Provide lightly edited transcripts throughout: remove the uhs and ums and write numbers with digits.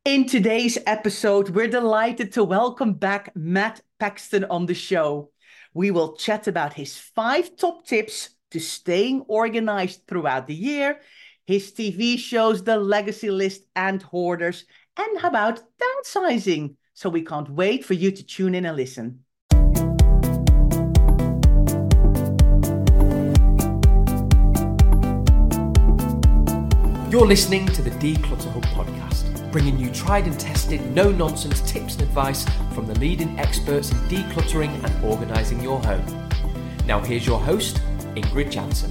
In today's episode, we're delighted to welcome back Matt Paxton on the show. We will chat about his 5 top tips to staying organized throughout the year, his TV shows, The Legacy List and Hoarders, and about downsizing. So we can't wait for you to tune in and listen. You're listening to the Declutter Hub podcast, bringing you tried and tested, no-nonsense tips and advice from the leading experts in decluttering and organising your home. Now here's your host, Ingrid Jansen.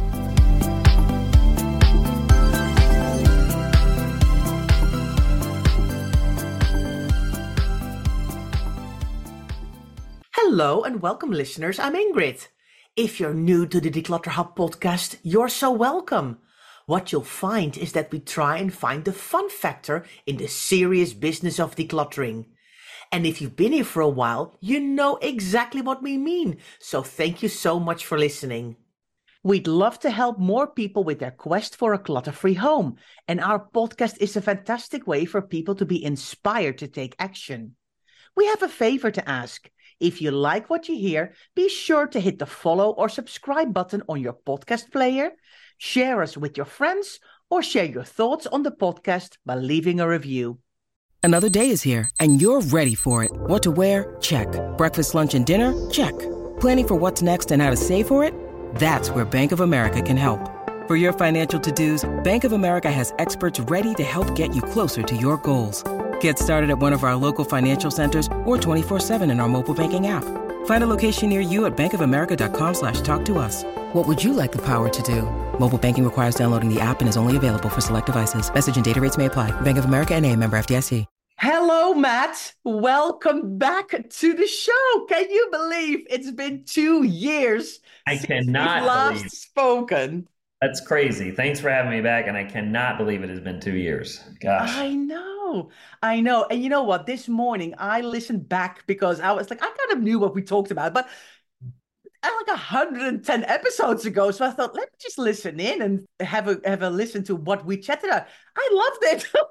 Hello and welcome, listeners. I'm Ingrid. If you're new to the Declutter Hub podcast, you're so welcome. What you'll find is that we try and find the fun factor in the serious business of decluttering. And if you've been here for a while, you know exactly what we mean. So thank you so much for listening. We'd love to help more people with their quest for a clutter-free home. And our podcast is a fantastic way for people to be inspired to take action. We have a favor to ask. If you like what you hear, be sure to hit the follow or subscribe button on your podcast player. Share us with your friends or share your thoughts on the podcast by leaving a review. Another day is here and you're ready for it. What to wear? Check. Breakfast, lunch, and dinner? Check. Planning for what's next and how to save for it? That's where Bank of America can help. For your financial to-dos, Bank of America has experts ready to help get you closer to your goals. Get started at one of our local financial centers or 24/7 in our mobile banking app. Find a location near you at bankofamerica.com/talktous. What would you like the power to do? Mobile banking requires downloading the app and is only available for select devices. Message and data rates may apply. Bank of America N.A., member FDIC. Hello, Matt. Welcome back to the show. Can you believe it's been 2 years I since cannot we've last believe spoken? that's crazy. Thanks for having me back, and I cannot believe it has been 2 years. Gosh. I know. I know. And you know what? This morning I listened back because I was like, I kind of knew what we talked about, but like 110 episodes ago. So I thought, let me just listen in and have a listen to what we chatted about. I loved it.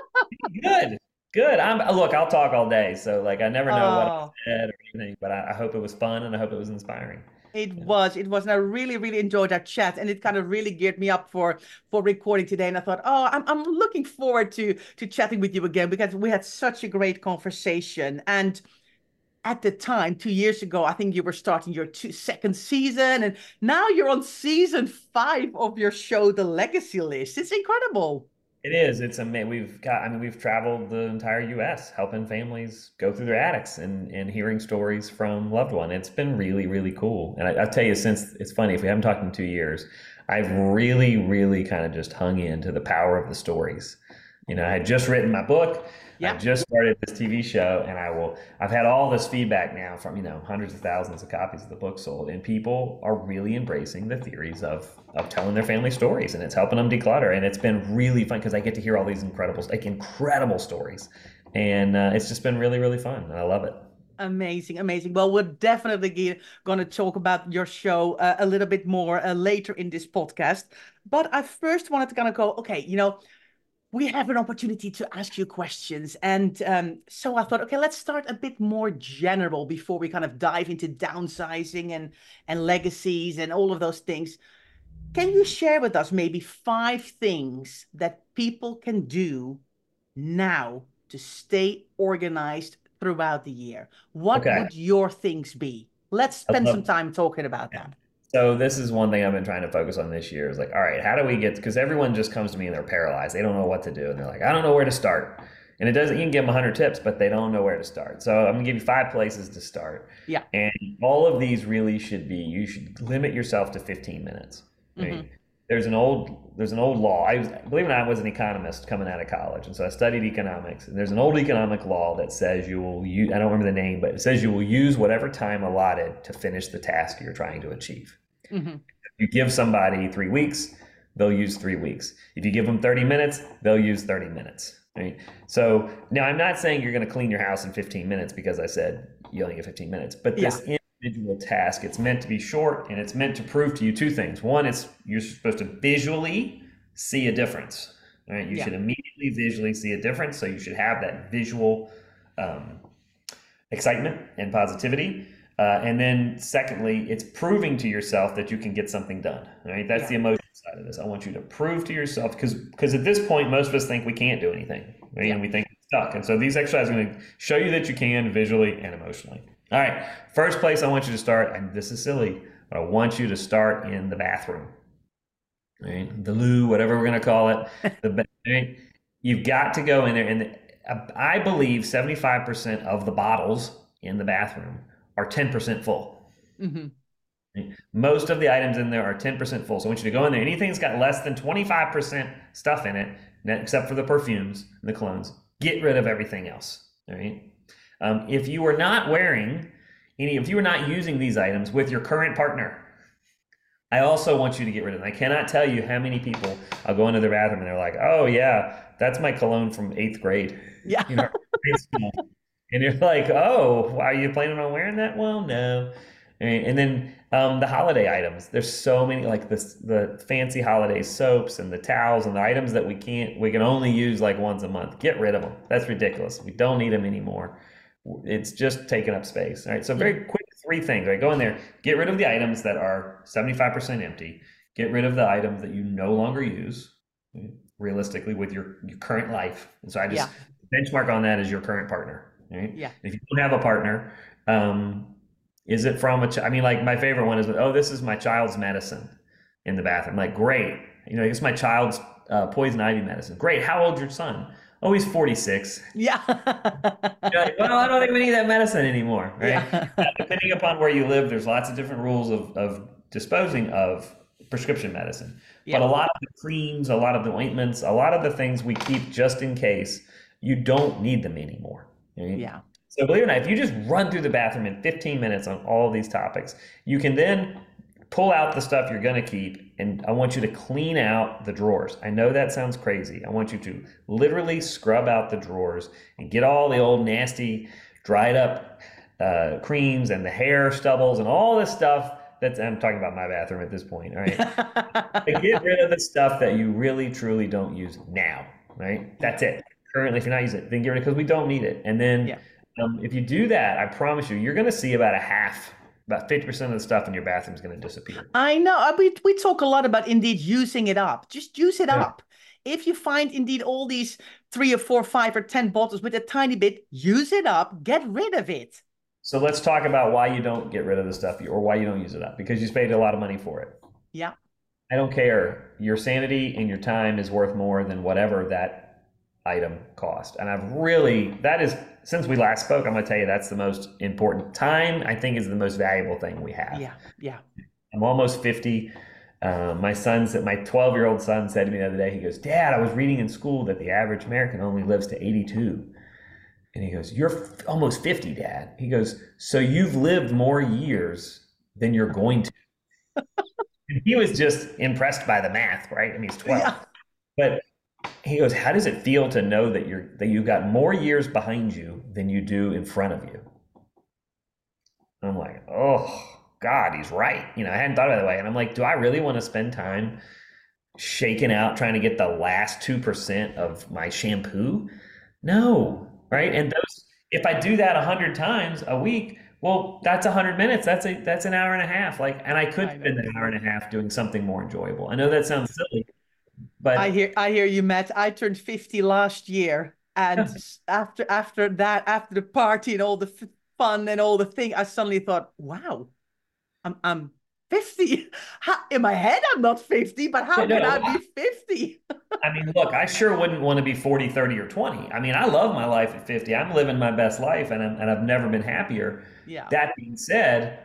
Good. Good. I'll talk all day. So like I never know what I Oh, said or anything, but I hope it was fun and I hope it was inspiring. Yeah. it was, and I really, really enjoyed our chat, and it kind of really geared me up for recording today. And I thought, oh, I'm looking forward to chatting with you again because we had such a great conversation. And at the time, 2 years ago, I think you were starting your second season, and now you're on season 5 of your show, The Legacy List. It's incredible. It is. It's amazing. We've traveled the entire US helping families go through their attics and hearing stories from loved one. It's been really, really cool. And I'll tell you, since it's funny, if we haven't talked in 2 years, I've really, really kind of just hung into the power of the stories. I had just written my book. I Yeah. just started this TV show, and I've had all this feedback now from, hundreds of thousands of copies of the book sold, and people are really embracing the theories of telling their family stories, and it's helping them declutter. And it's been really fun because I get to hear all these incredible stories. And it's just been really, really fun. And I love it. Amazing, amazing. Well, we're definitely going to talk about your show a little bit more later in this podcast. But I first wanted to kind of go, okay, we have an opportunity to ask you questions. And so I thought, okay, let's start a bit more general before we kind of dive into downsizing and legacies and all of those things. Can you share with us maybe 5 things that people can do now to stay organized throughout the year? What Okay. would your things be? Let's I spend some love time talking about Yeah. that. So this is one thing I've been trying to focus on this year is like, all right, how do we get, because everyone just comes to me and they're paralyzed. They don't know what to do. And they're like, I don't know where to start. And it doesn't, you can give them 100 tips, but they don't know where to start. So I'm gonna give you 5 places to start. Yeah. And all of these really should be, you should limit yourself to 15 minutes. I Hmm. mean, there's an old law. Believe it or not, I was an economist coming out of college. And so I studied economics. And there's an old economic law that says you will use, I don't remember the name, but it says you will use whatever time allotted to finish the task you're trying to achieve. Hmm. You give somebody 3 weeks, they'll use 3 weeks. If you give them 30 minutes, they'll use 30 minutes. Right? So now I'm not saying you're going to clean your house in 15 minutes because I said you only get 15 minutes, but Yeah. this individual task, it's meant to be short and it's meant to prove to you 2 things. One is you're supposed to visually see a difference. Right? You Yeah. should immediately visually see a difference. So you should have that visual excitement and positivity. And then secondly, it's proving to yourself that you can get something done. Right? That's the emotional side of this. I want you to prove to yourself, because at this point, most of us think we can't do anything, right? And we think we're stuck. And so these exercises are going to show you that you can visually and emotionally. All right. First place I want you to start, and this is silly, but I want you to start in the bathroom. Right? The loo, whatever we're going to call it. Right? You've got to go in there. And I believe 75% of the bottles in the bathroom are 10% full. Mm-hmm. Most of the items in there are 10% full. So I want you to go in there. Anything that's got less than 25% stuff in it, except for the perfumes and the colognes, get rid of everything else. All right. If you are not if you are not using these items with your current partner, I also want you to get rid of them. I cannot tell you how many people I'll go into the bathroom and they're like, "Oh yeah, that's my cologne from 8th grade." Yeah. Grade school. And you're like, "Oh, are you planning on wearing that?" Well, no. And then the holiday items. There's so many, like the fancy holiday soaps and the towels and the items that we can only use like once a month. Get rid of them. That's ridiculous. We don't need them anymore. It's just taking up space. All right. So very quick, 3 things. Right. Go in there. Get rid of the items that are 75% empty. Get rid of the items that you no longer use, realistically, with your current life. And so I just benchmark on that as your current partner. Right. Yeah. If you don't have a partner, is it from I mean, like my favorite one is, this is my child's medicine in the bathroom. Like, great. It's my child's poison ivy medicine. Great. How old's your son? Oh, he's 46. Yeah. Like, well, I don't think we need that medicine anymore. Right. Yeah. Depending upon where you live, there's lots of different rules of disposing of prescription medicine. Yeah. But a lot of the creams, a lot of the ointments, a lot of the things we keep just in case, you don't need them anymore. Right? Yeah. So believe it or not, if you just run through the bathroom in 15 minutes on all of these topics, you can then pull out the stuff you're going to keep, and I want you to clean out the drawers. I know that sounds crazy. I want you to literally scrub out the drawers and get all the old nasty, dried up creams and the hair stubbles and all this stuff. I'm talking about my bathroom at this point, all right? Get rid of the stuff that you really, truly don't use now, right? That's it. Currently, if you're not using it, then get rid of it because we don't need it. And then if you do that, I promise you, you're going to see about 50% of the stuff in your bathroom is going to disappear. I know. We talk a lot about indeed using it up. Just use it up. If you find indeed all these 3 or 4, 5 or 10 bottles with a tiny bit, use it up. Get rid of it. So let's talk about why you don't get rid of the stuff or why you don't use it up. Because you paid a lot of money for it. Yeah. I don't care. Your sanity and your time is worth more than whatever that item cost. And since we last spoke, I'm going to tell you that's the most important. Time, I think, is the most valuable thing we have. Yeah. I'm almost 50. My 12-year-old son said to me the other day, he goes, "Dad, I was reading in school that the average American only lives to 82. And he goes, "You're almost 50, Dad." He goes, "So you've lived more years than you're going to." And he was just impressed by the math, right? I mean, he's 12. Yeah. But he goes, "How does it feel to know that you've got more years behind you than you do in front of you?" And I'm like, oh, God, he's right. I hadn't thought of it that way. And I'm like, do I really want to spend time shaking out trying to get the last 2% of my shampoo? No, right? And if I do that 100 times a week, well, that's 100 minutes. That's an hour and a half. And I could spend an hour and a half doing something more enjoyable. I know that sounds silly. But I hear you, Matt. I turned 50 last year, and after the party and all the fun and all the thing, I suddenly thought, "Wow, I'm 50. In my head, I'm not 50, but how can I be 50?" I mean, look, I sure wouldn't want to be 40, 30, or 20. I mean, I love my life at 50. I'm living my best life, and I've never been happier. Yeah. That being said,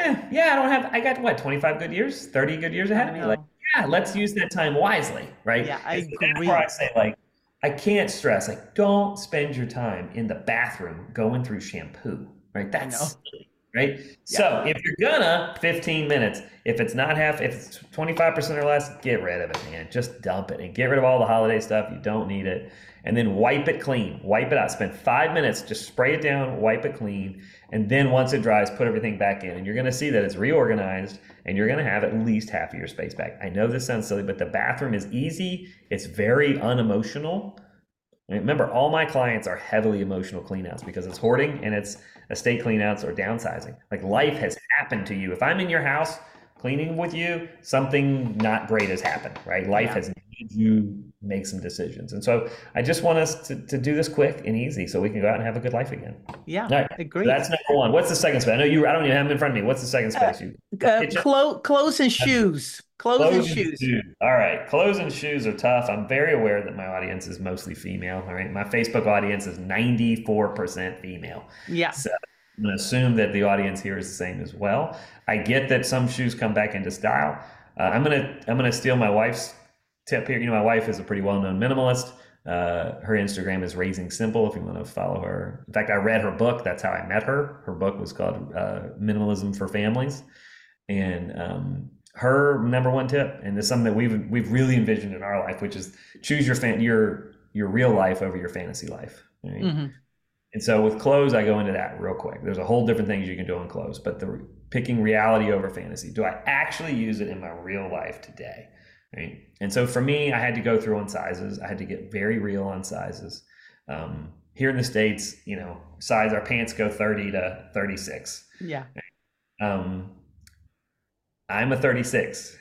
I got 25 good years, 30 good years ahead of me. Let's use that time wisely, right? Yeah, I agree. That's where I say, I can't stress, don't spend your time in the bathroom going through shampoo, right? That's silly, right? Yeah. So if you're gonna 15 minutes, if it's 25% or less, get rid of it, man. Just dump it and get rid of all the holiday stuff. You don't need it. And then wipe it clean. Wipe it out. Spend 5 minutes, just spray it down, wipe it clean. And then once it dries, put everything back in. And you're going to see that it's reorganized and you're going to have at least half of your space back. I know this sounds silly, but the bathroom is easy. It's very unemotional. Remember, all my clients are heavily emotional cleanouts because it's hoarding and it's estate cleanouts or downsizing. Like life has happened to you. If I'm in your house cleaning with you, something not great has happened, right? Life has made you make some decisions. And so I just want us to do this quick and easy so we can go out and have a good life again. Yeah, all right, agree. So that's number one. What's the second space? I know I don't even have them in front of me. What's the second space? Clothes and shoes. Clothes and shoes. All right. Clothes and shoes are tough. I'm very aware that my audience is mostly female. All right. My Facebook audience is 94% female. Yeah. So I'm going to assume that the audience here is the same as well. I get that some shoes come back into style. I'm gonna steal my wife's tip here. You know, my wife is a pretty well-known minimalist. Her Instagram is Raising Simple if you want to follow her. In fact, I read her book. That's how I met her. Her book was called Minimalism for Families. And her number one tip, and it's something that we've really envisioned in our life, which is choose your real life over your fantasy life. Right? Mm-hmm. And so with clothes, I go into that real quick. There's a whole different things you can do on clothes, but picking reality over fantasy. Do I actually use it in my real life today? Right? And so for me, I had to go through on sizes. I had to get very real on sizes. Here in the States, you know, size, our pants go 30 to 36. Yeah. I'm a 36.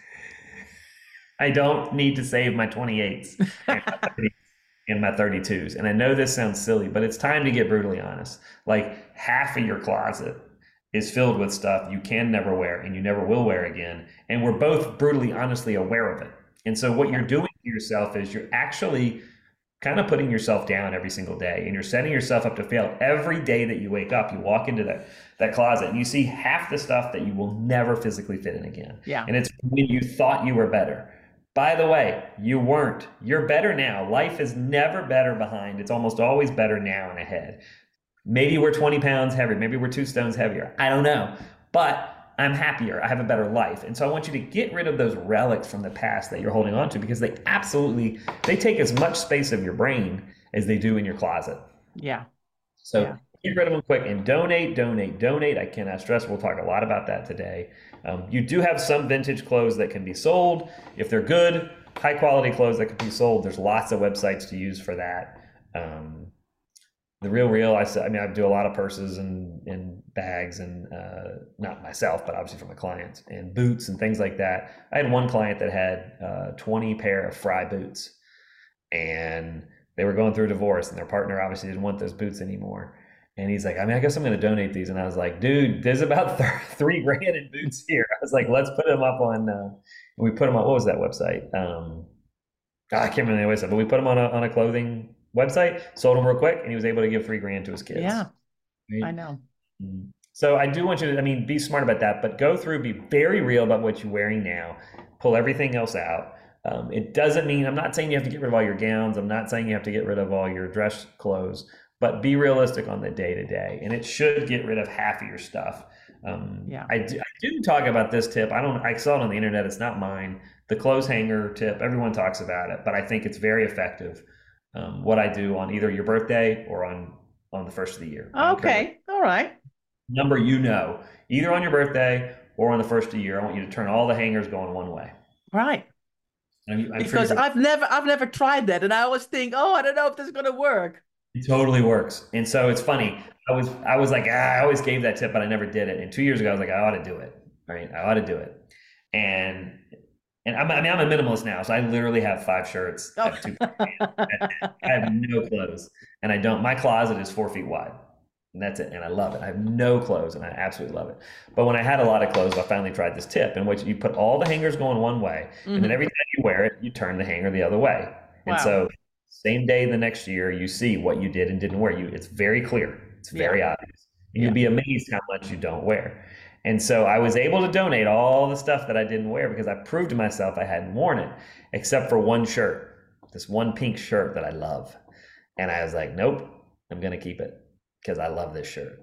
I don't need to save my 28s and my 32s. And I know this sounds silly, but it's time to get brutally honest. Like half of your closet is filled with stuff you can never wear and you never will wear again. And we're both brutally honestly aware of it. And so what you're doing to yourself is you're actually kind of putting yourself down every single day, and you're setting yourself up to fail. Every day that you wake up, you walk into that closet and you see half the stuff that you will never physically fit in again. Yeah. And it's when you thought you were better. By the way, you weren't. You're better now. Life is never better behind. It's almost always better now and ahead. Maybe we're 20 pounds heavier. Maybe we're 2 stones heavier. I don't know. But I'm happier. I have a better life. And so I want you to get rid of those relics from the past that you're holding on to, because they take as much space of your brain as they do in your closet. Yeah. So get rid of them quick and donate. I cannot stress. We'll talk a lot about that today. You do have some vintage clothes that can be sold. If they're good, high quality clothes that can be sold, there's lots of websites to use for that. The Real, I do a lot of purses and bags and not myself, but obviously for my clients, and boots and things like that. I had one client that had 20 pair of Frye boots, and they were going through a divorce, and their partner obviously didn't want those boots anymore. And he's like, I guess I'm going to donate these. And I was like, dude, there's about $3,000 in boots here. I was like, let's put them up on, and we put them on, what was that website? I can't remember the website, but we put them on a clothing website, sold them real quick, and he was able to give $3,000 to his kids. Yeah, right? I know. So I do want you to, be smart about that, but go through, be very real about what you're wearing now, pull everything else out. It doesn't mean, I'm not saying you have to get rid of all your gowns. I'm not saying you have to get rid of all your dress clothes, but be realistic on the day to day, and it should get rid of half of your stuff. I do talk about this tip. I saw it on the internet. It's not mine. The clothes hanger tip, everyone talks about it, but I think it's very effective. What I do on either your birthday or on the first of the year. Okay. All right. Number, either on your birthday or on the first of the year, I want you to turn all the hangers going one way. Right. Because I've never tried that, and I always think, I don't know if this is going to work. It totally works. And so it's funny. I was like, I always gave that tip, but I never did it. And 2 years ago, I was like, I ought to do it. Right? I ought to do it. And I'm a minimalist now, so I literally have 5 shirts. I have 2 I have no clothes, and I don't. My closet is 4 feet wide, and that's it. And I love it. I have no clothes, and I absolutely love it. But when I had a lot of clothes, I finally tried this tip in which you put all the hangers going one way, and then every time you wear it, you turn the hanger the other way. Wow. And so same day the next year, you see what you did and didn't wear. It's very clear. It's very obvious. And you'd be amazed how much you don't wear. And so I was able to donate all the stuff that I didn't wear because I proved to myself I hadn't worn it, except for one shirt, this one pink shirt that I love. And I was like, nope, I'm going to keep it because I love this shirt.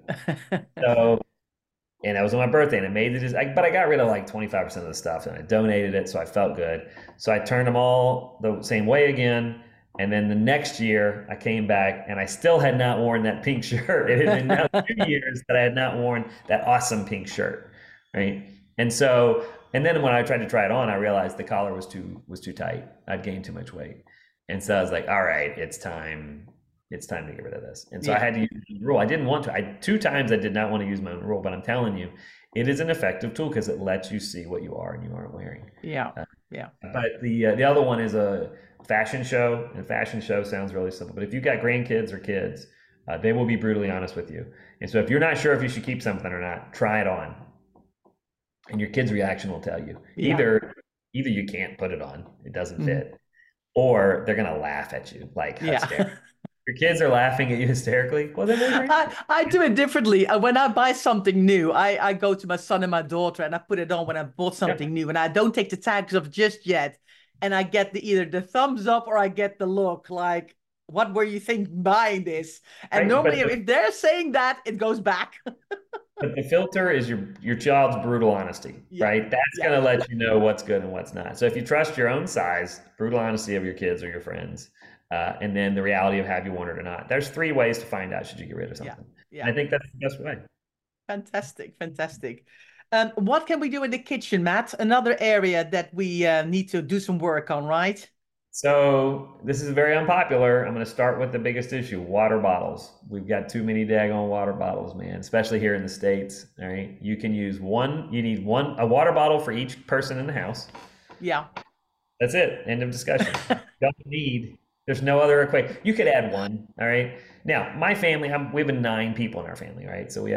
And that was on my birthday, and I made it. But I got rid of like 25% of the stuff, and I donated it, so I felt good. So I turned them all the same way again. And then the next year I came back and I still had not worn that pink shirt. It had been now 2 years that I had not worn that awesome pink shirt. Right. And then when I tried to try it on, I realized the collar was too tight. I'd gained too much weight. And so I was like, all right, it's time it's time to get rid of this. And so I Yeah. had to use my own rule. I didn't want to. Two times I did not want to use my own rule, but I'm telling you, it is an effective tool because it lets you see what you are and you aren't wearing. Yeah. Uh, Yeah. but the other one is a fashion show, and fashion show sounds really simple. But if you've got grandkids or kids, they will be brutally honest with you. And so if you're not sure if you should keep something or not, try it on, and your kid's reaction will tell you. Yeah. Either you can't put it on, it doesn't Mhm. fit, or they're gonna laugh at you like Yeah. hysterical. Your kids are laughing at you hysterically. Well, then they're I do it differently. When I buy something new, I go to my son and my daughter and I put it on when I bought something new, and I don't take the tags off just yet. And I get either the thumbs up or I get the look like, what were you thinking buying this? And right. normally if they're saying that, it goes back. But the filter is your child's brutal honesty, Yeah. right? That's Yeah. going to let you know what's good and what's not. So if you trust your own size, brutal honesty of your kids or your friends, and then the reality of have you worn it or not. There's 3 ways to find out should you get rid of something. Yeah. And I think that's the best way. Fantastic, fantastic. What can we do in the kitchen, Matt? Another area that we need to do some work on, right? So this is very unpopular. I'm going to start with the biggest issue, water bottles. We've got too many daggone water bottles, man, especially here in the States. All right. You can use you need a water bottle for each person in the house. Yeah. That's it. End of discussion. There's no other equation. You could add one. All right. Now, my family, we have 9 people in our family, right? So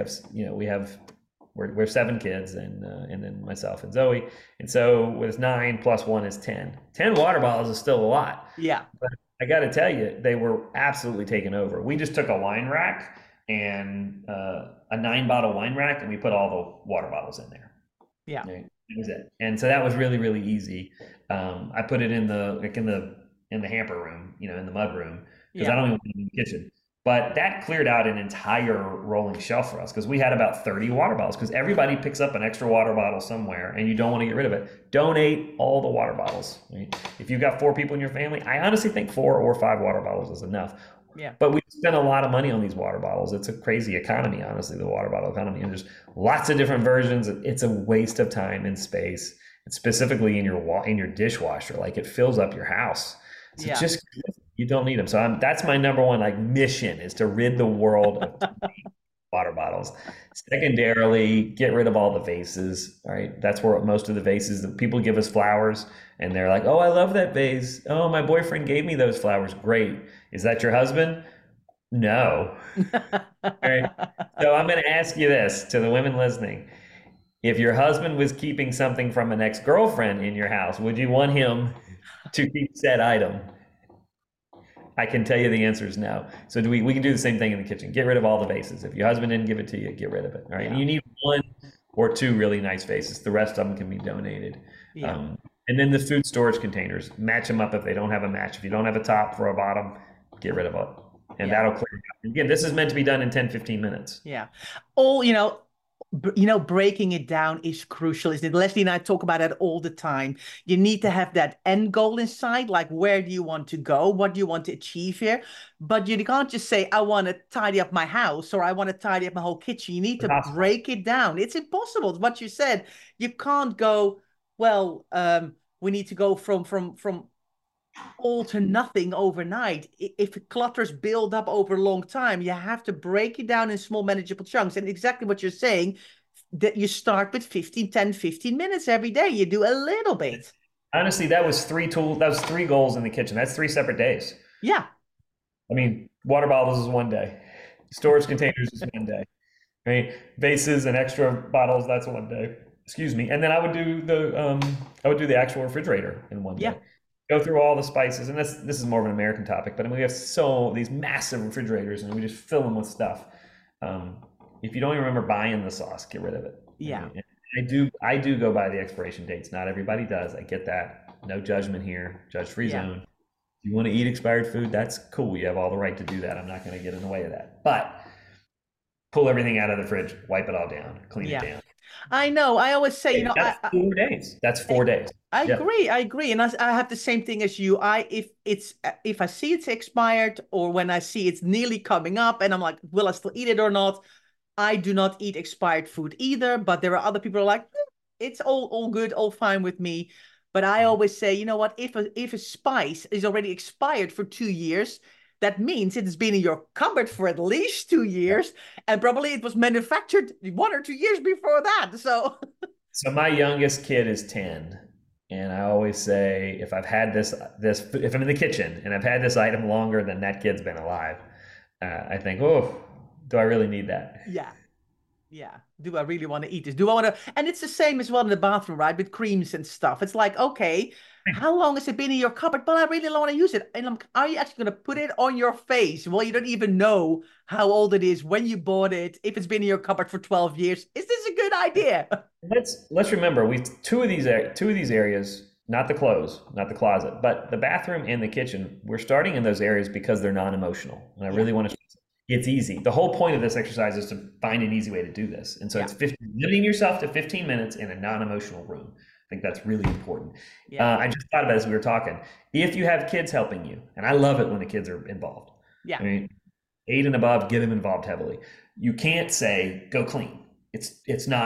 we're 7 kids and then myself and Zoe. And so with 9 plus 1 is 10. 10 water bottles is still a lot. Yeah. But I got to tell you, they were absolutely taken over. We just took a wine rack and a 9-bottle wine rack, and we put all the water bottles in there. Yeah. Right? That was it. And so that was really, really easy. I put it in the hamper room, in the mud room, because I don't even want it in the kitchen. But that cleared out an entire rolling shelf for us because we had about 30 water bottles because everybody picks up an extra water bottle somewhere and you don't want to get rid of it. Donate all the water bottles. Right? If you've got 4 people in your family, I honestly think 4 or 5 water bottles is enough. Yeah. But we spend a lot of money on these water bottles. It's a crazy economy, honestly, the water bottle economy. And there's lots of different versions. It's a waste of time and space, and specifically in your dishwasher. Like it fills up your house. So just you don't need them. So that's my number one mission is to rid the world of water bottles. Secondarily, get rid of all the vases. All right, that's where most of the vases that people give us flowers, and they're like, "Oh, I love that vase. Oh, my boyfriend gave me those flowers. Great. Is that your husband?" No. All right. So I'm going to ask you this to the women listening: if your husband was keeping something from an ex-girlfriend in your house, would you want him to keep said item? I can tell you the answer is no. So we can do the same thing in the kitchen. Get rid of all the vases. If your husband didn't give it to you, get rid of it. All right. Yeah. You need 1 or 2 really nice vases. The rest of them can be donated. Yeah. And then the food storage containers, match them up if they don't have a match. If you don't have a top for a bottom, get rid of it. And that'll clear it out. Again, this is meant to be done in 10, 15 minutes. Yeah. Breaking it down is crucial, isn't it? Leslie and I talk about that all the time. You need to have that end goal in sight, like where do you want to go? What do you want to achieve here? But you can't just say, I want to tidy up my house or I want to tidy up my whole kitchen. You need to break it down. It's impossible. It's what you said. You can't go, well, we need to go from all to nothing overnight. If clutters build up over a long time, you have to break it down in small manageable chunks. And exactly what you're saying, that you start with 15 minutes every day. You do a little bit. Honestly, that was 3 goals in the kitchen. That's 3 separate days. Yeah. I mean, water bottles is 1 day. Storage containers is 1 day. Right? Vases and extra bottles, that's 1 day. Excuse me. And then I would do the actual refrigerator in 1 day. Yeah. Go through all the spices, and this is more of an American topic, but I mean, we have these massive refrigerators, and we just fill them with stuff. If you don't even remember buying the sauce, get rid of it. Yeah, I do go by the expiration dates. Not everybody does. I get that. No judgment here. Judge-free zone. If you want to eat expired food, that's cool. You have all the right to do that. I'm not going to get in the way of that. But pull everything out of the fridge, wipe it all down, clean it down. I know. I always say, that's 4 days. That's 4 days. I agree. And I have the same thing as you. If I see it's expired or when I see it's nearly coming up and I'm like, will I still eat it or not? I do not eat expired food either, but there are other people who are like, it's all good, all fine with me. But I always say, you know what, if a spice is already expired for 2 years, that means it has been in your cupboard for at least 2 years, and probably it was manufactured 1 or 2 years before that. So So my youngest kid is 10, and I always say if I've had this if I'm in the kitchen and I've had this item longer than that kid's been alive, I think, oh, do I really need that? yeah. Yeah. Do I really want to eat this? Do I want to? And it's the same as well in the bathroom, right? With creams and stuff. It's like, okay, how long has it been in your cupboard? But I really don't want to use it. And are you actually going to put it on your face? Well, you don't even know how old it is, when you bought it, if it's been in your cupboard for 12 years. Is this a good idea? Let's remember two of these areas, not the clothes, not the closet, but the bathroom and the kitchen. We're starting in those areas because they're non-emotional, and I really want to. It's easy. The whole point of this exercise is to find an easy way to do this. And so it's limiting yourself to 15 minutes in a non-emotional room. I think that's really important. I just thought about it as we were talking. If you have kids helping you, and I love it when the kids are involved. Yeah. I mean, 8 and above, get them involved heavily. You can't say, go clean. It's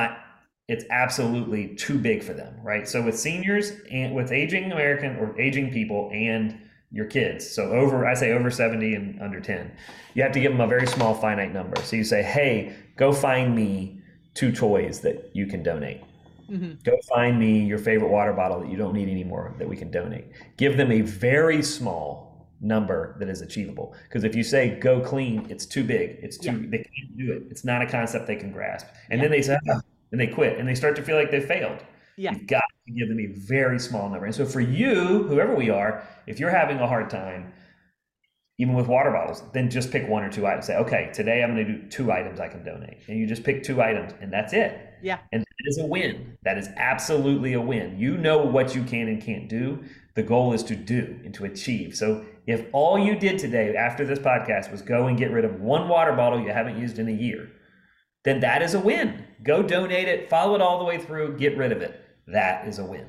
absolutely too big for them, right? So with seniors and with aging American or aging people and your kids, so I say over 70 and under 10, you have to give them a very small finite number. So you say, hey, go find me 2 toys that you can donate. Mm-hmm. Go find me your favorite water bottle that you don't need anymore that we can donate. Give them a very small number that is achievable. Because if you say go clean, it's too big. They can't do it. It's not a concept they can grasp. And then they say, and they quit, and they start to feel like they failed. Yeah. You've got to give them a very small number. And so for you, whoever we are, if you're having a hard time, even with water bottles, then just pick 1 or 2 items. Say, okay, today I'm going to do 2 items I can donate. And you just pick 2 items, and that's it. Yeah. And that is a win. That is absolutely a win. You know what you can and can't do. The goal is to do and to achieve. So if all you did today after this podcast was go and get rid of 1 water bottle you haven't used in a year, then that is a win. Go donate it, follow it all the way through, get rid of it. That is a win.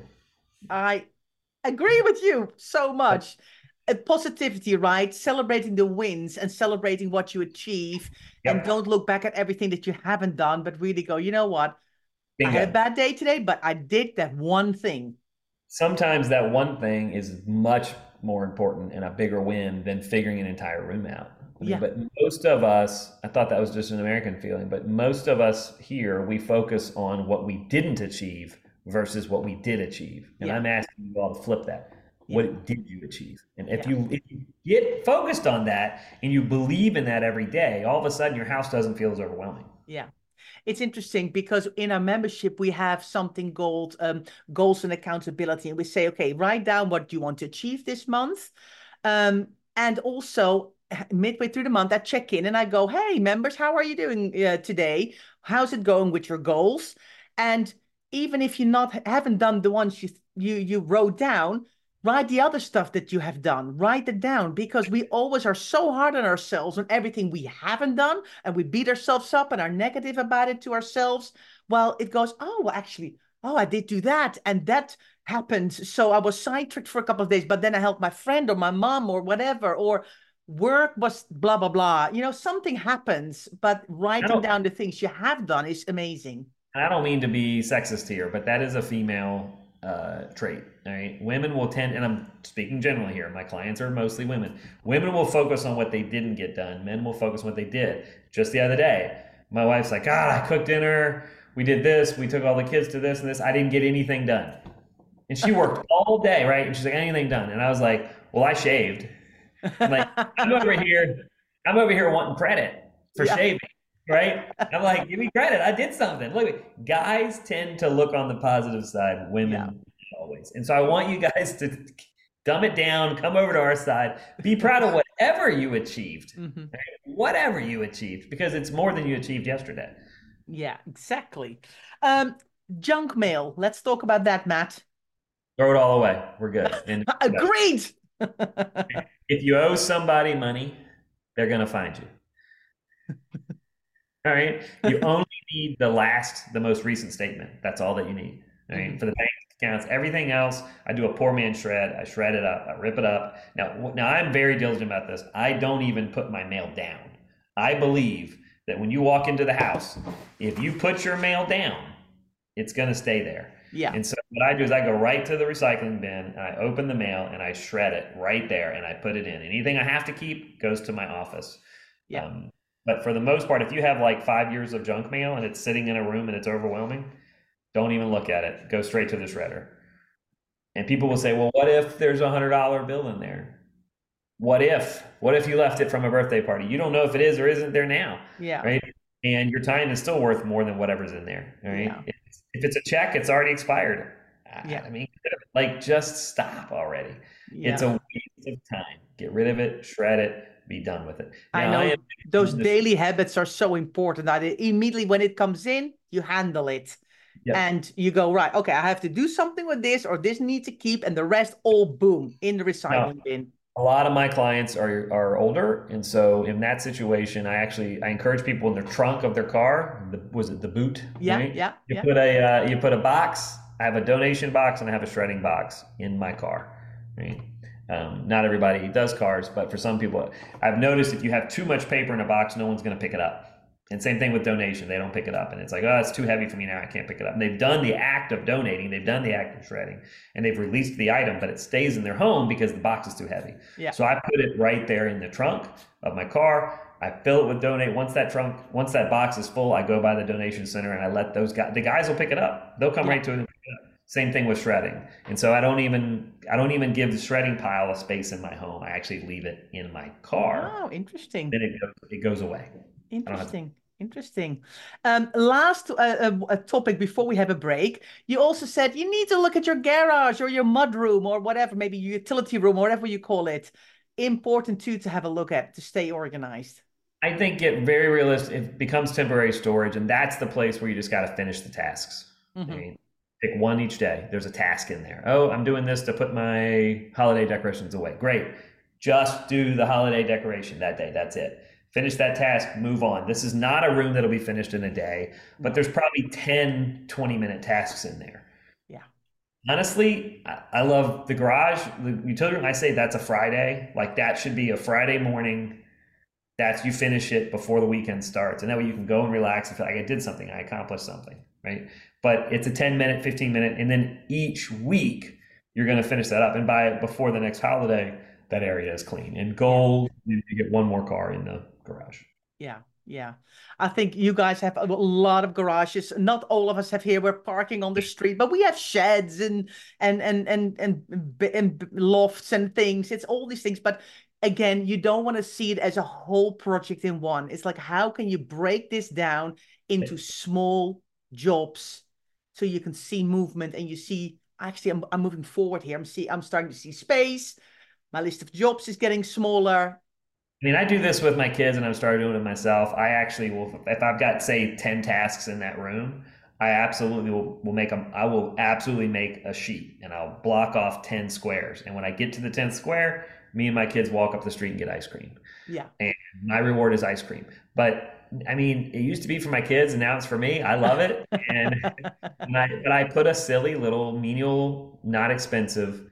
I agree with you so much. Positivity, right? Celebrating the wins and celebrating what you achieve. Yep. And don't look back at everything that you haven't done, but really go, you know what? Bingo. I had a bad day today, but I did that one thing. Sometimes that one thing is much more important and a bigger win than figuring an entire room out. But most of us, I thought that was just an American feeling, but most of us here, we focus on what we didn't achieve versus what we did achieve. And I'm asking you all to flip that. What did you achieve? And if you get focused on that and you believe in that every day, all of a sudden your house doesn't feel as overwhelming. Yeah. It's interesting because in our membership, we have something called goals and accountability. And we say, okay, write down what you want to achieve this month. And also midway through the month, I check in and I go, hey, members, how are you doing today? How's it going with your goals? And even if you haven't done the ones you wrote down, write the other stuff that you have done. Write it down, because we always are so hard on ourselves on everything we haven't done, and we beat ourselves up and are negative about it to ourselves. Well, it goes, I did do that, and that happened. So I was sidetracked for a couple of days, but then I helped my friend or my mom or whatever, or work was blah, blah, blah. Something happens, but writing down the things you have done is amazing. I don't mean to be sexist here, but that is a female trait. All right. Women will tend, and I'm speaking generally here, my clients are mostly women. Women will focus on what they didn't get done. Men will focus on what they did. Just the other day, my wife's like, God, I cooked dinner. We did this. We took all the kids to this and this. I didn't get anything done. And she worked all day, right? And she's like, anything done? And I was like, well, I shaved. I'm like, I'm over here wanting credit for shaving. Right? I'm like, give me credit. I did something. Look, guys tend to look on the positive side. Women always. And so I want you guys to dumb it down, come over to our side, be proud of whatever you achieved, right? Whatever you achieved, because it's more than you achieved yesterday. Yeah, exactly. Junk mail. Let's talk about that, Matt. Throw it all away. We're good. And agreed. If you owe somebody money, they're going to find you. All right. You only need the most recent statement. That's all that you need. All right. For the bank accounts, everything else, I do a poor man shred. I shred it up. I rip it up. Now I'm very diligent about this. I don't even put my mail down. I believe that when you walk into the house, if you put your mail down, it's going to stay there. Yeah. And so what I do is I go right to the recycling bin and I open the mail and I shred it right there and I put it in. Anything I have to keep goes to my office. Yeah. But for the most part, if you have like 5 years of junk mail and it's sitting in a room and it's overwhelming, don't even look at it. Go straight to the shredder. And people will say, well, what if there's $100 bill in there? What if? What if you left it from a birthday party? You don't know if it is or isn't there now, Yeah. right? And your time is still worth more than whatever's in there, right? Yeah. If it's a check, it's already expired. Yeah. I mean, like, just stop already. Yeah. It's a waste of time. Get rid of it, shred it, be done with it. I Now, know those daily habits are so important that immediately when it comes in, you handle it. Yep. And you go, right, okay, I have to do something with this, or this needs to keep, and the rest all boom in the recycling bin. A lot of my clients are older, and so in that situation, I encourage people in their trunk of their car. Was it the boot? Yeah, right? yeah. You put a box. I have a donation box and I have a shredding box in my car. Right? Not everybody does cars, but for some people, I've noticed if you have too much paper in a box, no one's going to pick it up. And same thing with donation. They don't pick it up. And it's like, oh, it's too heavy for me now. I can't pick it up. And they've done the act of donating. They've done the act of shredding. And they've released the item, but it stays in their home because the box is too heavy. Yeah. So I put it right there in the trunk of my car. I fill it with donate. Once that box is full, I go by the donation center and I let those guys, the guys will pick it up. They'll come right to it and pick it up. Same thing with shredding. And so I don't even give the shredding pile a space in my home. I actually leave it in my car. Oh, interesting. Then it goes away. Interesting. Last topic before we have a break. You also said you need to look at your garage or your mud room or whatever, maybe your utility room or whatever you call it. Important too to have a look at to stay organized. I think get very realistic. It becomes temporary storage, and that's the place where you just got to finish the tasks. Mm-hmm. I mean, pick one each day. There's a task in there. Oh, I'm doing this to put my holiday decorations away. Great. Just do the holiday decoration that day. That's it. Finish that task, move on. This is not a room that'll be finished in a day, but there's probably 10, 20-minute tasks in there. Yeah. Honestly, I love the garage. The utility room, I say that's a Friday. Like, that should be a Friday morning. You finish it before the weekend starts. And that way you can go and relax and feel like I did something, I accomplished something, right? But it's a 10-minute, 15-minute, and then each week you're going to finish that up. And before the next holiday, that area is clean. And goal, you get one more car in the garage. Yeah. I think you guys have a lot of garages. Not all of us have here. We're parking on the street, but we have sheds and lofts and things. It's all these things. But again, you don't want to see it as a whole project in one. It's like, how can you break this down into small jobs so you can see movement and you see, actually, I'm moving forward here. I'm starting to see space. My list of jobs is getting smaller. I mean, I do this with my kids and I've started doing it myself. I actually will, if I've got, say, 10 tasks in that room, I absolutely will make them. I will absolutely make a sheet and I'll block off 10 squares. And when I get to the 10th square, me and my kids walk up the street and get ice cream. Yeah. And my reward is ice cream. But I mean, it used to be for my kids and now it's for me. I love it. But I put a silly little menial, not expensive,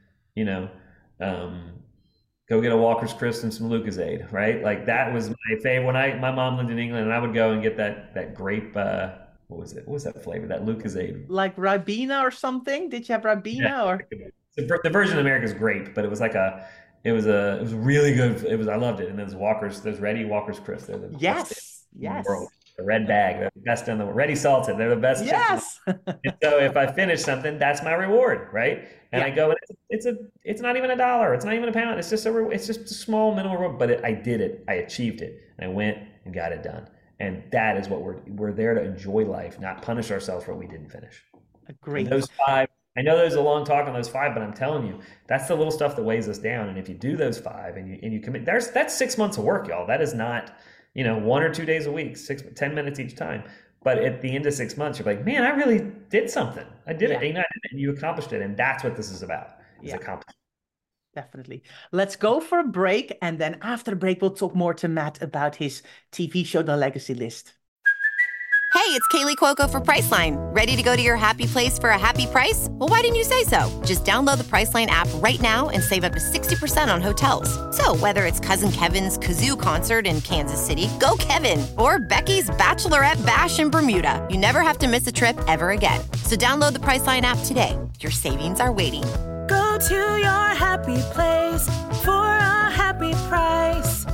go get a Walker's Crisp and some Lucozade, right? Like, that was my favorite. When my mom lived in England, and I would go and get that grape. What was it? What was that flavor? That Lucozade. Like Ribena or something? Did you have Ribena or? The version of America is grape, but it was like it was really good. I loved it. And there's Ready Walker's Crisp. They're the best in the world. The red bag, they're the best in the world. Ready salted, they're the best. Yes. And so if I finish something, that's my reward, right? And I go, it's not even $1, it's not even £1. It's just a small minimal reward, but I did it, I achieved it, and I went and got it done. And that is what we're there to enjoy life, not punish ourselves for what we didn't finish. Agreed. Those 5. I know there's a long talk on those 5, but I'm telling you, that's the little stuff that weighs us down. And if you do those 5 and you commit, that's 6 months of work, y'all. That is not 1 or 2 days a week, 10 minutes each time. But at the end of 6 months, you're like, man, I really did something. I did it. And you accomplished it. And that's what this is about, is accomplishment. Definitely. Let's go for a break. And then after the break, we'll talk more to Matt about his TV show, The Legacy List. Hey, it's Kaylee Cuoco for Priceline. Ready to go to your happy place for a happy price? Well, why didn't you say so? Just download the Priceline app right now and save up to 60% on hotels. So whether it's Cousin Kevin's Kazoo Concert in Kansas City, go Kevin, or Becky's Bachelorette Bash in Bermuda, you never have to miss a trip ever again. So download the Priceline app today. Your savings are waiting. Go to your happy place for a happy price.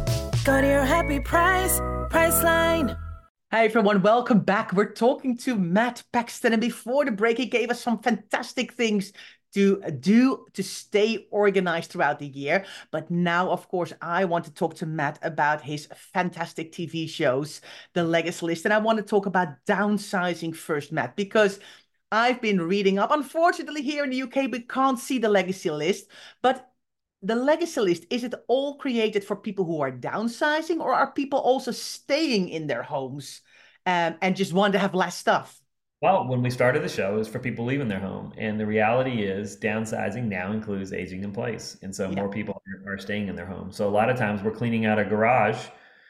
Go to your happy price, Priceline. Hi everyone, welcome back. We're talking to Matt Paxton, and before the break, he gave us some fantastic things to do to stay organized throughout the year. But now, of course, I want to talk to Matt about his fantastic TV shows, The Legacy List. And I want to talk about downsizing first, Matt, because I've been reading up. Unfortunately, here in the UK, we can't see The Legacy List, but the Legacy List, is it all created for people who are downsizing, or are people also staying in their homes and just want to have less stuff? Well, when we started the show, it was for people leaving their home. And the reality is downsizing now includes aging in place. And so more people are staying in their home. So a lot of times we're cleaning out a garage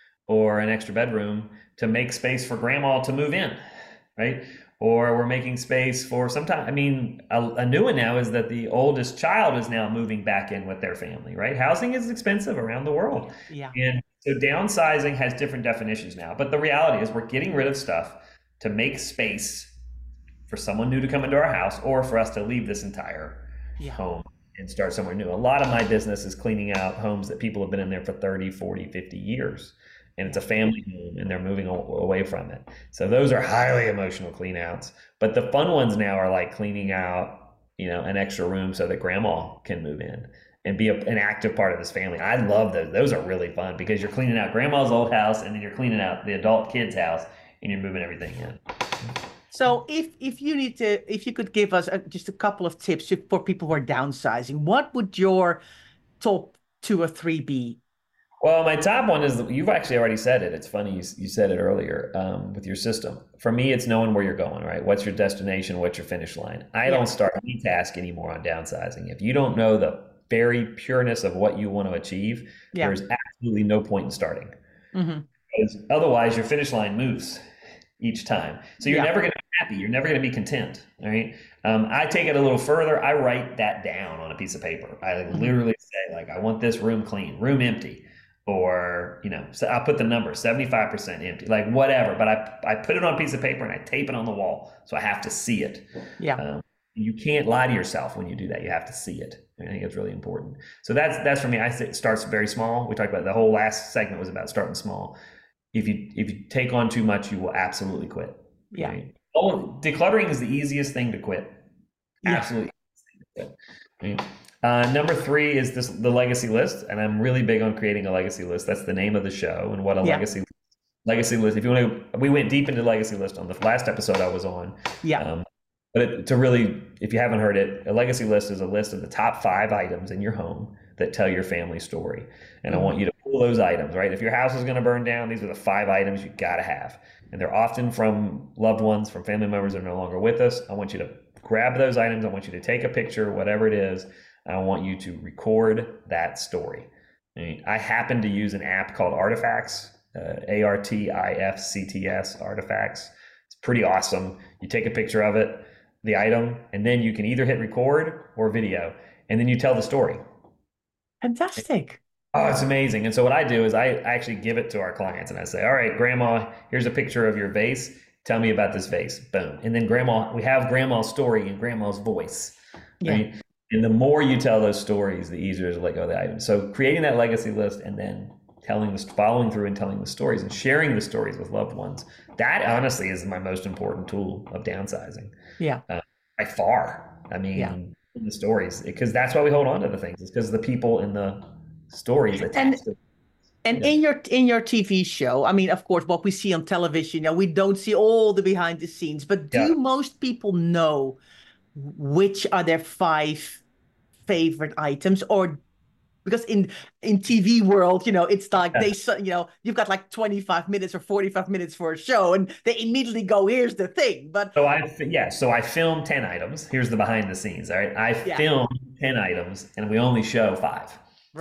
or an extra bedroom to make space for grandma to move in, right? Or we're making space for sometimes, I mean, a new one now is that the oldest child is now moving back in with their family, right? Housing is expensive around the world. Yeah. And so downsizing has different definitions now. But the reality is we're getting rid of stuff to make space for someone new to come into our house, or for us to leave this entire home and start somewhere new. A lot of my business is cleaning out homes that people have been in there for 30, 40, 50 years. And it's a family home and they're moving away from it. So those are highly emotional clean outs. But the fun ones now are like cleaning out, an extra room so that grandma can move in and be an active part of this family. I love those. Those are really fun because you're cleaning out grandma's old house and then you're cleaning out the adult kid's house and you're moving everything in. So if you could give us just a couple of tips for people who are downsizing, what would your top 2 or 3 be? Well, my top one is, you've actually already said it. It's funny you said it earlier with your system. For me, it's knowing where you're going, right? What's your destination? What's your finish line? I don't start any task anymore on downsizing. If you don't know the very pureness of what you want to achieve, there's absolutely no point in starting. Mm-hmm. Because otherwise, your finish line moves each time. So you're never going to be happy. You're never going to be content, right? I take it a little further. I write that down on a piece of paper. I literally say, I want this room clean, room empty. Or, so I'll put the number 75% empty, whatever, but I put it on a piece of paper and I tape it on the wall. So I have to see it. Yeah. You can't lie to yourself when you do that. You have to see it. I think it's really important. So that's for me. I say it starts very small. We talked about the whole last segment was about starting small. If you take on too much, you will absolutely quit. Yeah. Right? Decluttering is the easiest thing to quit. Absolutely. Right? Number 3 is the legacy list, and I'm really big on creating a legacy list. That's the name of the show, and what a legacy list. If you want to, we went deep into legacy list on the last episode I was on. Yeah. But if you haven't heard it, a legacy list is a list of the top 5 items in your home that tell your family story, and I want you to pull those items. Right, if your house is going to burn down, these are the 5 items you got to have, and they're often from loved ones, from family members that are no longer with us. I want you to grab those items. I want you to take a picture, whatever it is. I want you to record that story. I happen to use an app called Artifacts, Artifcts, Artifacts. It's pretty awesome. You take a picture of it, the item, and then you can either hit record or video, and then you tell the story. Fantastic. Oh, it's amazing. And so what I do is I actually give it to our clients and I say, all right, grandma, here's a picture of your vase. Tell me about this vase. Boom. And then we have grandma's story in grandma's voice. Right? Yeah. And the more you tell those stories, the easier it is to let go of the item. So creating that legacy list and then following through and telling the stories and sharing the stories with loved ones, that honestly is my most important tool of downsizing. Yeah. By far. I mean, the stories, because that's why we hold on to the things. It's because of the people in the stories attached to it. And in your TV show, I mean, of course, what we see on television, we don't see all the behind the scenes, but do most people know which are their 5 favorite items? Or because in TV world, it's like you've got like 25 minutes or 45 minutes for a show and they immediately go, here's the thing. But so I film 10 items. Here's the behind the scenes. All right. I film 10 items and we only show 5. Right.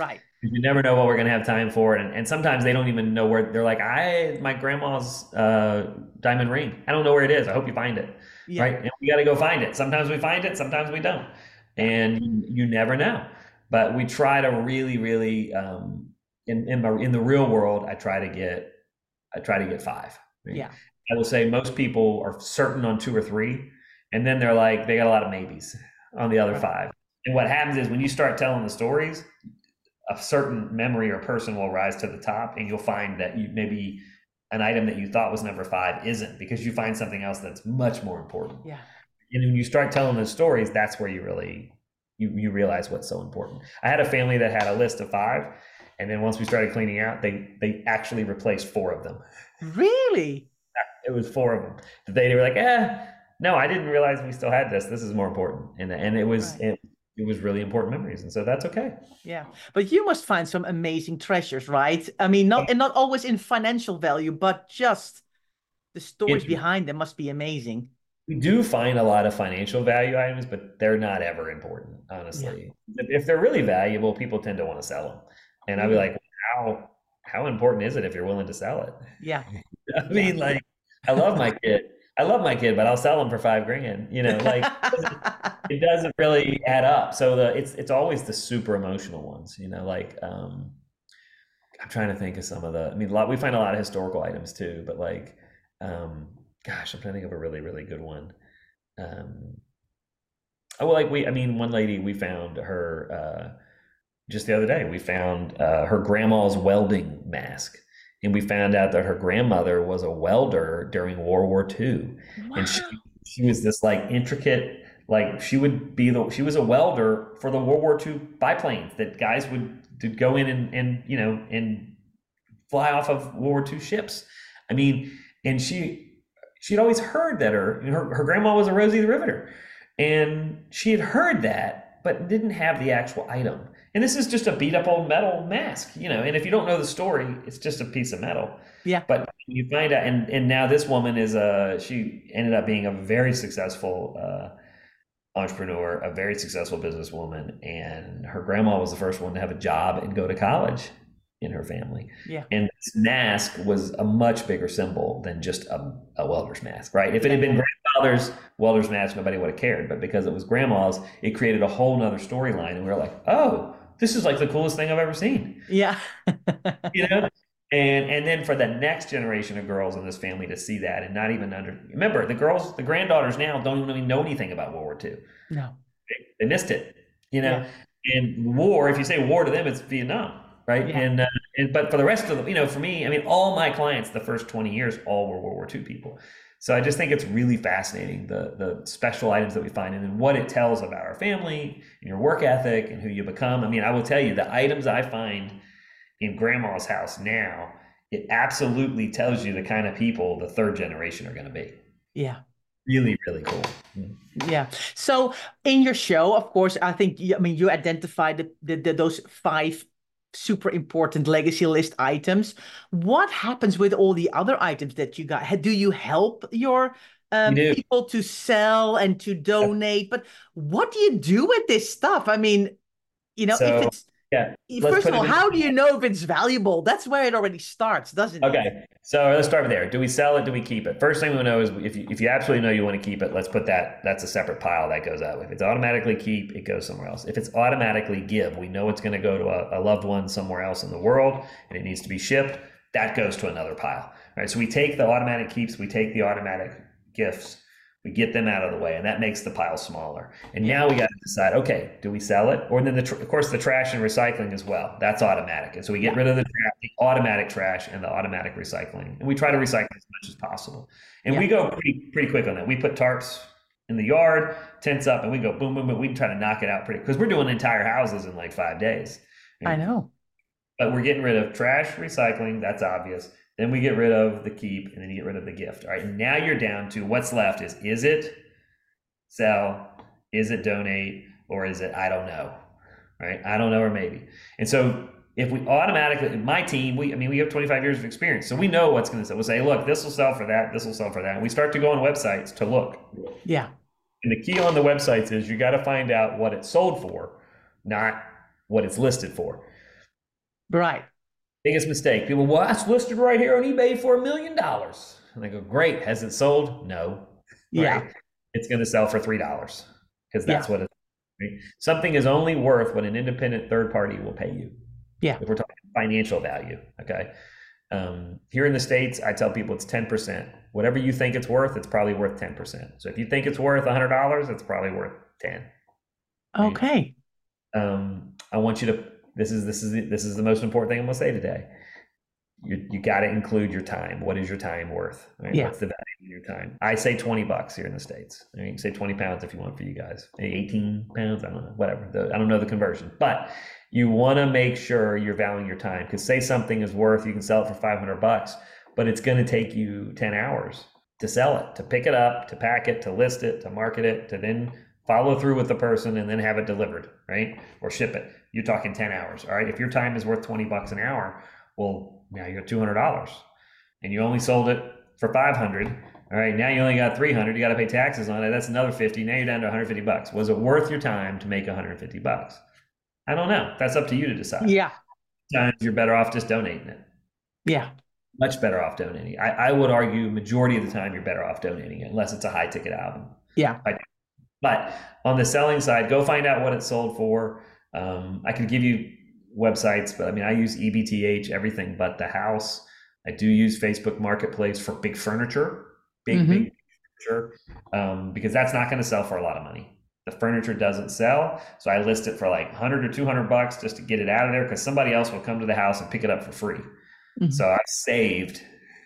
You never know what we're going to have time for. And sometimes they don't even know where they're like, my grandma's diamond ring. I don't know where it is. I hope you find it. Yeah. Right. And we got to go find it. Sometimes we find it. Sometimes we don't. And you never know. But we try to really, really, in the real world, I try to get 5. Right? Yeah. I will say most people are certain on 2 or 3. And then they're like, they got a lot of maybes on the other 5. And what happens is when you start telling the stories, a certain memory or person will rise to the top, and you'll find that maybe an item that you thought was number 5 isn't, because you find something else that's much more important. Yeah. And when you start telling those stories, that's where you really, you realize what's so important. I had a family that had a list of 5. And then once we started cleaning out, they actually replaced 4 of them. Really? It was 4 of them. They were like, no, I didn't realize we still had this. This is more important. And it was, Right. it was really important memories. And so that's okay. Yeah, but you must find some amazing treasures, right? I mean, not always in financial value, but just the stories behind them must be amazing. We do find a lot of financial value items, but they're not ever important, honestly. Yeah. If they're really valuable, people tend to want to sell them. And I'd be like, how important is it if you're willing to sell it? Yeah. I mean, like, I love my kid, but I'll sell him for $5,000. You know, like it doesn't really add up. So it's always the super emotional ones. You know, like I'm trying to think of some of the. I mean, we find a lot of historical items too, but like, gosh, I'm trying to think of a really, really good one. One lady, we found her just the other day. We found her grandma's welding mask. And we found out that her grandmother was a welder during World War II. Wow. And she was this like intricate, like she was a welder for the World War II biplanes that guys would go in and fly off of World War II ships. I mean, and she'd always heard that her grandma was a Rosie the Riveter. And she had heard that, but didn't have the actual item. And this is just a beat up old metal mask, you know, and if you don't know the story, it's just a piece of metal. Yeah. But you find out, and now this woman she ended up being a very successful entrepreneur, a very successful businesswoman. And her grandma was the first one to have a job and go to college in her family. Yeah. And this mask was a much bigger symbol than just a welder's mask, right? If it had been grandfather's welder's mask, nobody would have cared. But because it was grandma's, it created a whole nother storyline. And we were like, oh, this is like the coolest thing I've ever seen. Yeah. You know? And then for the next generation of girls in this family to see that and not even remember, the granddaughters now don't even know anything about World War II. No. They missed it, you know? Yeah. And war, if you say war to them, it's Vietnam, right? Yeah. But for the rest of them, you know, for me, I mean, all my clients, the first 20 years, all were World War II people. So I just think it's really fascinating, the special items that we find and then what it tells about our family and your work ethic and who you become. I mean, I will tell you, the items I find in grandma's house now, it absolutely tells you the kind of people the third generation are going to be. Yeah. Really, really cool. Yeah. So in your show, of course, I think, you identified those 5 super important legacy list items. What happens with all the other items that you got? Do you help your people to sell and to donate? But what do you do with this stuff? I mean, you know, if it's first of all, how do you know if it's valuable? That's where it already starts, doesn't it? Okay, so let's start there. Do we sell it? Do we keep it? First thing we want to know is if you absolutely know you want to keep it, let's put that's a separate pile that goes out. If it's automatically keep, it goes somewhere else. If it's automatically give, we know it's going to go to a loved one somewhere else in the world and it needs to be shipped, that goes to another pile. All right, so we take the automatic keeps, we take the automatic gifts, we get them out of the way, and that makes the pile smaller. And now we got to decide, okay, do we sell it? Or then, of course, the trash and recycling as well. That's automatic. And so we get rid of the automatic trash and the automatic recycling. And we try to recycle as much as possible. And we go pretty quick on that. We put tarps in the yard, tents up, and we go boom, boom, boom. We can try to knock it out because we're doing entire houses in like 5 days. I know. But we're getting rid of trash, recycling. That's obvious. Then we get rid of the keep, and then you get rid of the gift. All right, now you're down to what's left is it sell, is it donate, or is it I don't know, right? I don't know, or maybe. And so if we automatically, my team, we have 25 years of experience, so we know what's going to sell. We'll say, look, this will sell for that, this will sell for that. And we start to go on websites to look. Yeah. And the key on the websites is you got to find out what it's sold for, not what it's listed for. Right. Biggest mistake. People, well, it's listed right here on eBay for $1 million. And they go, great. Has it sold? No. Yeah. Right? It's going to sell for $3 because that's Yeah. what it's. Right? Something is only worth what an independent third party will pay you. Yeah. If we're talking financial value, okay. Here in the States, I tell people it's 10%. Whatever you think it's worth, it's probably worth 10%. So if you think it's worth $100, it's probably worth 10. Right? Okay. I want you to. This is the most important thing I'm going to say today. You got to include your time. What is your time worth? Right? Yeah. What's the value of your time? I say $20 here in the States. I mean, you can say 20 pounds if you want for you guys. 18 pounds, I don't know, whatever. I don't know the conversion, but you want to make sure you're valuing your time, because say something is worth, you can sell it for $500, but it's going to take you 10 hours to sell it, to pick it up, to pack it, to list it, to market it, to then follow through with the person and then have it delivered, right? Or ship it. You're talking 10 hours. All right. If your time is worth $20 an hour, well, now you got $200 and you only sold it for $500. All right. Now you only got $300. You got to pay taxes on it. That's another $50. Now you're down to $150. Was it worth your time to make $150? I don't know. That's up to you to decide. Yeah. Sometimes you're better off just donating it. Yeah. Much better off donating. I would argue majority of the time you're better off donating it, unless it's a high ticket album. Yeah. But on the selling side, go find out what it sold for. I could give you websites, but I mean, I use EBTH, everything but the house. I do use Facebook Marketplace for big furniture, big furniture, because that's not going to sell for a lot of money. The furniture doesn't sell, so I list it for like $100 or $200 just to get it out of there, because somebody else will come to the house and pick it up for free. So I've saved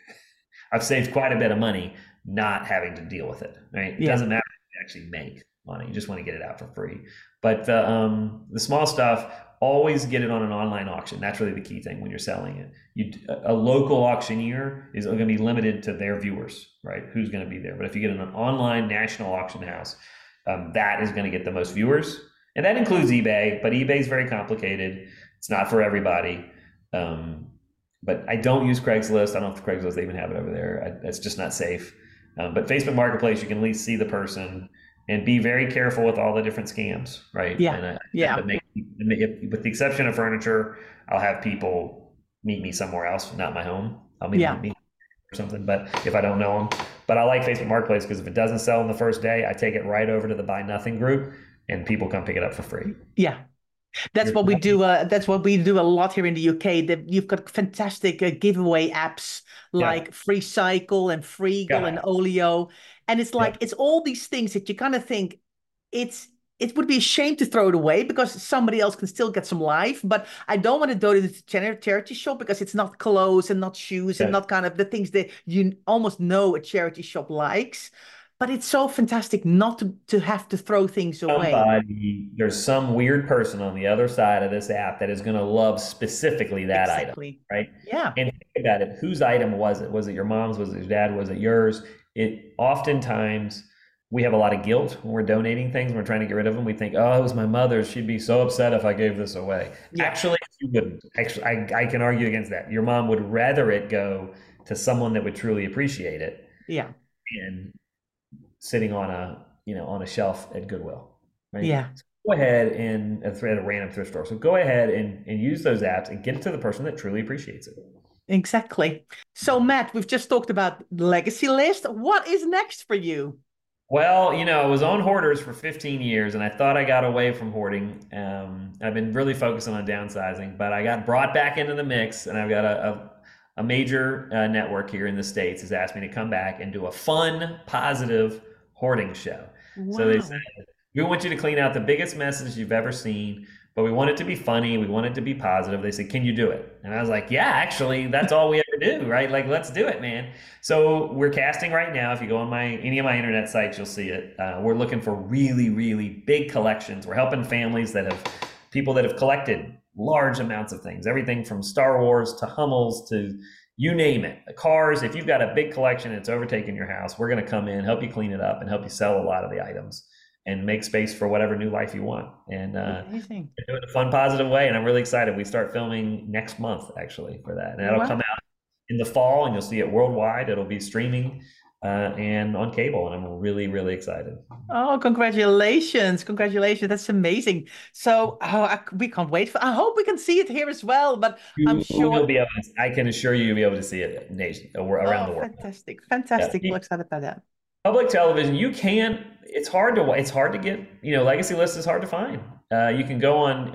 quite a bit of money not having to deal with it. Right? It doesn't matter if you actually make money; you just want to get it out for free. But the small stuff, always get it on an online auction. That's really the key thing when you're selling it. A local auctioneer is going to be limited to their viewers, right? Who's going to be there? But if you get an online national auction house, that is going to get the most viewers, and that includes eBay. But eBay is very complicated; it's not for everybody. But I don't use Craigslist. I don't know if Craigslist, they even have it over there. It's just not safe. But Facebook Marketplace, you can at least see the person and be very careful with all the different scams, right? Yeah. With the exception of furniture, I'll have people meet me somewhere else, not my home. I'll meet me or something, but if I don't know them. But I like Facebook Marketplace because if it doesn't sell on the first day, I take it right over to the Buy Nothing group and people come pick it up for free. Yeah. That's what we do. That's what we do a lot here in the UK. That you've got fantastic giveaway apps like FreeCycle and Freegal and Olio, and it's like it's all these things that you kind of think it would be a shame to throw it away because somebody else can still get some life. But I don't want to go to the charity shop because it's not clothes and not shoes and not kind of the things that you almost know a charity shop likes. But it's so fantastic not to have to throw things away. There's some weird person on the other side of this app that is going to love specifically that item, right? Yeah. And think about it. Whose item was it? Was it your mom's? Was it your dad? Was it yours? Oftentimes we have a lot of guilt when we're donating things. When we're trying to get rid of them. We think, oh, it was my mother's. She'd be so upset if I gave this away. Yeah. Actually, she wouldn't. Actually, I can argue against that. Your mom would rather it go to someone that would truly appreciate it. Yeah. And sitting on a shelf at Goodwill, right? Yeah. So go ahead and at a random thrift store. So go ahead and use those apps and get it to the person that truly appreciates it. Exactly. So Matt, we've just talked about Legacy List. What is next for you? Well, I was on Hoarders for 15 years and I thought I got away from hoarding. I've been really focusing on downsizing, but I got brought back into the mix, and I've got a major network here in the States has asked me to come back and do a fun, positive hoarding show. Wow. So they said, we want you to clean out the biggest messes you've ever seen, but we want it to be funny. We want it to be positive. They said, can you do it? And I was like, yeah, actually, that's all we ever do, right? Like, let's do it, man. So we're casting right now. If you go on any of my internet sites, you'll see it. We're looking for really, really big collections. We're helping families people that have collected large amounts of things, everything from Star Wars to Hummels to you name it. Cars, if you've got a big collection that's overtaken your house, we're going to come in, help you clean it up, and help you sell a lot of the items and make space for whatever new life you want. And do it in a fun, positive way. And I'm really excited. We start filming next month, actually, for that. And that'll come out in the fall, and you'll see it worldwide. It'll be streaming and on cable, and I'm really, really excited. Oh, congratulations. Congratulations. That's amazing. So we can't wait. I hope we can see it here as well, but I'm You will sure. be able to, I can assure you, you'll be able to see it around Oh, the world. fantastic. Yeah. Fantastic. Well excited about that. Public television, you can. It's hard to get. Legacy List is hard to find. You can go on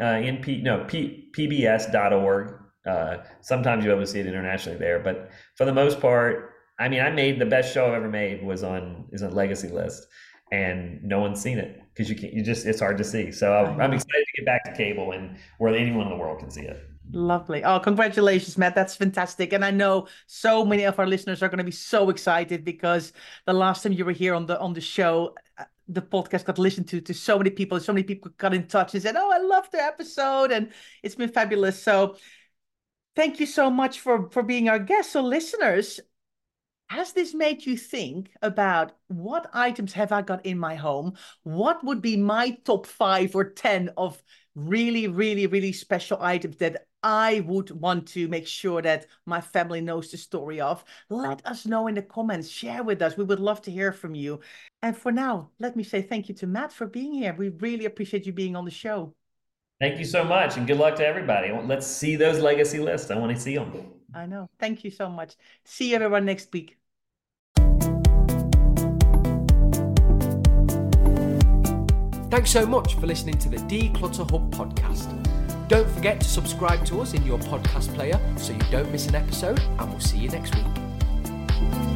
pbs.org. Sometimes you'll be able to see it internationally there, but for the most part, I mean, the best show I've ever made is on Legacy List, and no one's seen it because it's hard to see. So I'm excited to get back to cable and where anyone in the world can see it. Lovely. Oh, congratulations, Matt. That's fantastic. And I know so many of our listeners are going to be so excited because the last time you were here on the show, the podcast got listened to so many people. So many people got in touch and said, "Oh, I love the episode," and it's been fabulous. So thank you so much for being our guest. So listeners, has this made you think about what items have I got in my home? What would be my top 5 or 10 of really, really, really special items that I would want to make sure that my family knows the story of? Let us know in the comments. Share with us. We would love to hear from you. And for now, let me say thank you to Matt for being here. We really appreciate you being on the show. Thank you so much, and good luck to everybody. Let's see those legacy lists. I want to see them. I know. Thank you so much. See you everyone next week. Thanks so much for listening to the Declutter Hub podcast. Don't forget to subscribe to us in your podcast player so you don't miss an episode, and we'll see you next week.